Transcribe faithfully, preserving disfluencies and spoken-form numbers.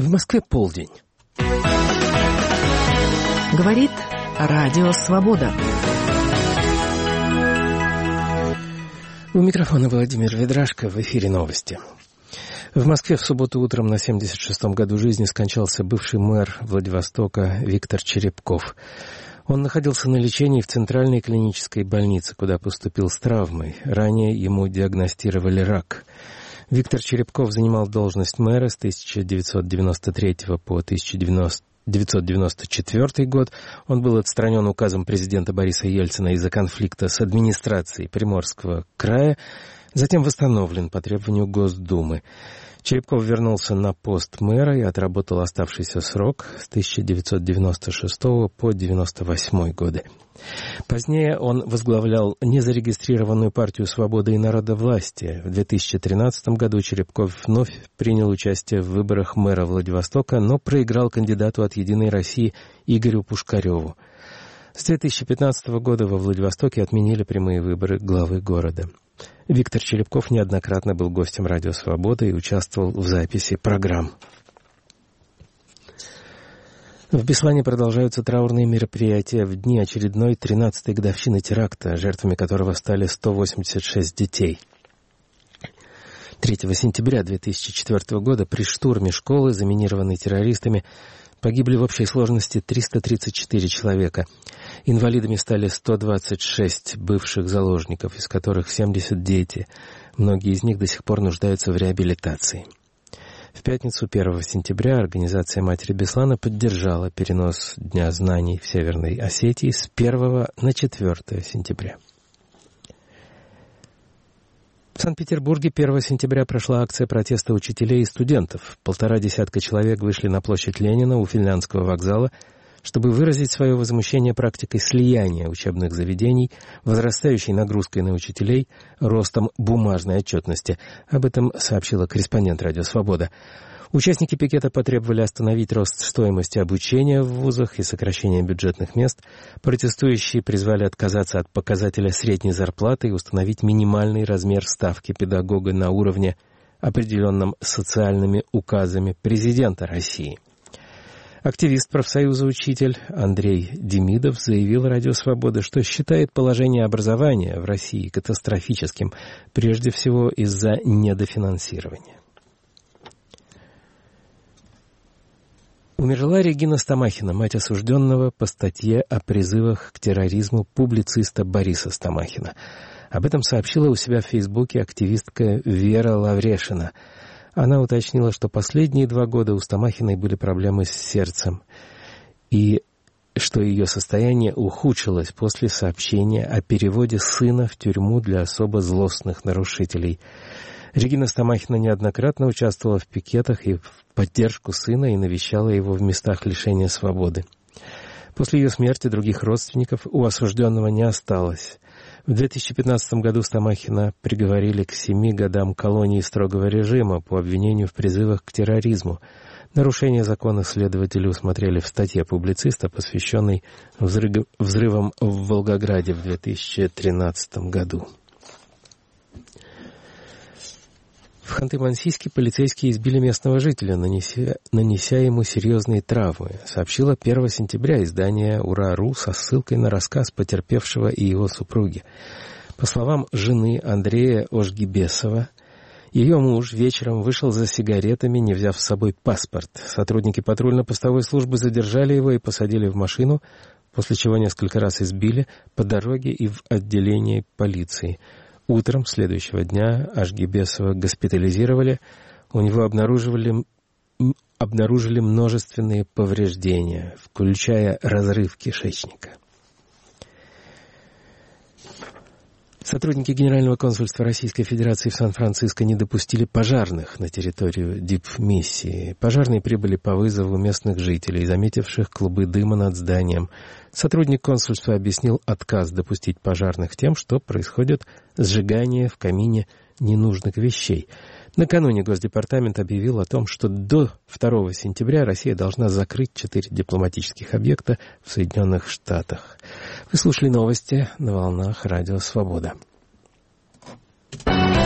В Москве полдень. Говорит Радио Свобода. У микрофона Владимир Ведрашко, в эфире новости. В Москве в субботу утром на семьдесят шестом году жизни скончался бывший мэр Владивостока Виктор Черепков. Он находился на лечении в Центральной клинической больнице, куда поступил с травмой. Ранее ему диагностировали рак. Виктор Черепков занимал должность мэра с тысяча девятьсот девяносто третьего по тысяча девятьсот девяносто четвёртый год. Он был отстранен указом президента Бориса Ельцина из-за конфликта с администрацией Приморского края, затем восстановлен по требованию Госдумы. Черепков вернулся на пост мэра и отработал оставшийся срок с тысяча девятьсот девяносто шестого по девяносто восьмой годы. Позднее он возглавлял незарегистрированную партию «Свобода и народовластие». В две тысячи тринадцатом году Черепков вновь принял участие в выборах мэра Владивостока, но проиграл кандидату от «Единой России» Игорю Пушкареву. С две тысячи пятнадцатого года во Владивостоке отменили прямые выборы главы города. Виктор Черепков неоднократно был гостем «Радио Свобода» и участвовал в записи программ. В Беслане продолжаются траурные мероприятия в дни очередной тринадцатой годовщины теракта, жертвами которого стали сто восемьдесят шесть детей. третьего сентября две тысячи четвёртого года при штурме школы, заминированной террористами, погибли в общей сложности триста тридцать четыре человека. Инвалидами стали сто двадцать шесть бывших заложников, из которых семьдесят дети. Многие из них до сих пор нуждаются в реабилитации. В пятницу первого сентября организация «Матери Беслана» поддержала перенос Дня знаний в Северной Осетии с первого на четвёртое сентября. В Санкт-Петербурге первого сентября прошла акция протеста учителей и студентов. Полтора десятка человек вышли на площадь Ленина у Финляндского вокзала, чтобы выразить свое возмущение практикой слияния учебных заведений, возрастающей нагрузкой на учителей, ростом бумажной отчетности. Об этом сообщила корреспондент «Радио Свобода». Участники пикета потребовали остановить рост стоимости обучения в вузах и сокращение бюджетных мест. Протестующие призвали отказаться от показателя средней зарплаты и установить минимальный размер ставки педагога на уровне, определенном социальными указами президента России. Активист профсоюза «Учитель» Андрей Демидов заявил «Радио Свобода», что считает положение образования в России катастрофическим, прежде всего из-за недофинансирования. Умерла Регина Стамахина, мать осужденного по статье о призывах к терроризму публициста Бориса Стамахина. Об этом сообщила у себя в Фейсбуке активистка Вера Лаврешина. Она уточнила, что последние два года у Стамахиной были проблемы с сердцем, и что ее состояние ухудшилось после сообщения о переводе сына в тюрьму для особо злостных нарушителей. Регина Стамахина неоднократно участвовала в пикетах и в поддержку сына и навещала его в местах лишения свободы. После ее смерти других родственников у осужденного не осталось. В две тысячи пятнадцатом году Стамахина приговорили к семи годам колонии строгого режима по обвинению в призывах к терроризму. Нарушение закона следователи усмотрели в статье публициста, посвященной взрывам в Волгограде в две тысячи тринадцатом году. В Ханты-Мансийске полицейские избили местного жителя, нанеся, нанеся ему серьезные травмы, сообщило первого сентября издание «Ура.ру» со ссылкой на рассказ потерпевшего и его супруги. По словам жены Андрея Ожгибесова, ее муж вечером вышел за сигаретами, не взяв с собой паспорт. Сотрудники патрульно-постовой службы задержали его и посадили в машину, после чего несколько раз избили по дороге и в отделении полиции. Утром следующего дня Ожгибесова госпитализировали. У него обнаруживали, обнаружили множественные повреждения, включая разрыв кишечника. Сотрудники Генерального консульства Российской Федерации в Сан-Франциско не допустили пожарных на территорию дипмиссии. Пожарные прибыли по вызову местных жителей, заметивших клубы дыма над зданием. Сотрудник консульства объяснил отказ допустить пожарных тем, что происходит сжигание в камине ненужных вещей. Накануне Госдепартамент объявил о том, что до второго сентября Россия должна закрыть четыре дипломатических объекта в Соединенных Штатах. Вы слушали новости на волнах Радио Свобода.